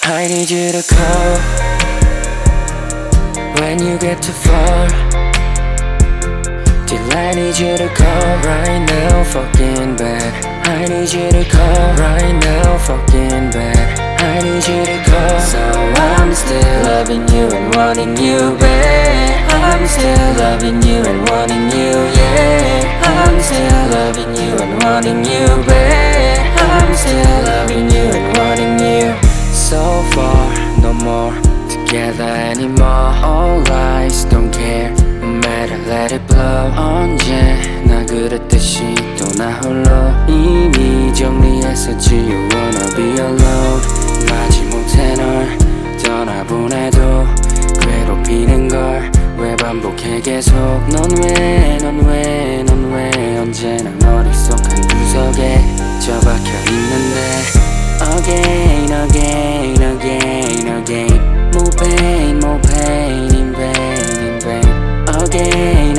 I need you to call when you get too far. Till I need you to call right now, fucking bad. I need you to call right now, fucking bad. I need you to call. So I'm still loving you and wanting you back. I'm still loving you and wanting you, yeah. I'm still loving you and wanting you back. I'm still loving you and wanting you. So far, no more together anymore. All lies, don't care, no matter, let it blow. 언제나 그랬듯이 또 나 홀로 이미 정리했었지. You wanna be alone. 마지못해 널 떠나보내도 괴롭히는 걸 왜 반복해 계속. 넌 왜 언제나 머릿속 한 구석에 처박혀 있는데. Again, more pain, in vain. Again,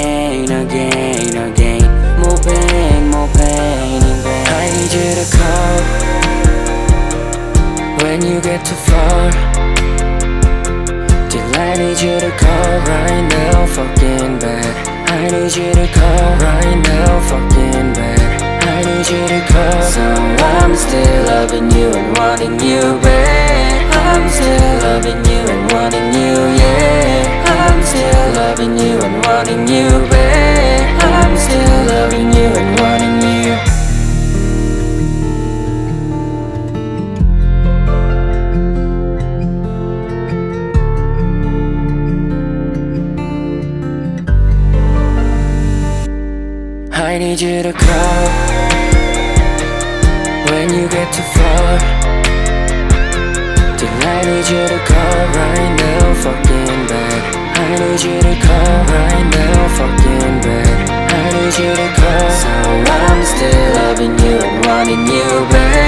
more pain, in vain. I need you to call when you get too far. Till I need you to call right now, fucking bad. I need you to call right now, fucking bad. I need you to call. So I'm still loving you and wanting you back. I'm still loving you and wanting you, yeah. I'm still loving you and wanting you back. I'm still loving you and wanting you. I need you to call when you get too far. Till I need you to call right now, fucking bad. I need you to call right now, fucking bad. I need you to call. So I'm still loving you and wanting you back.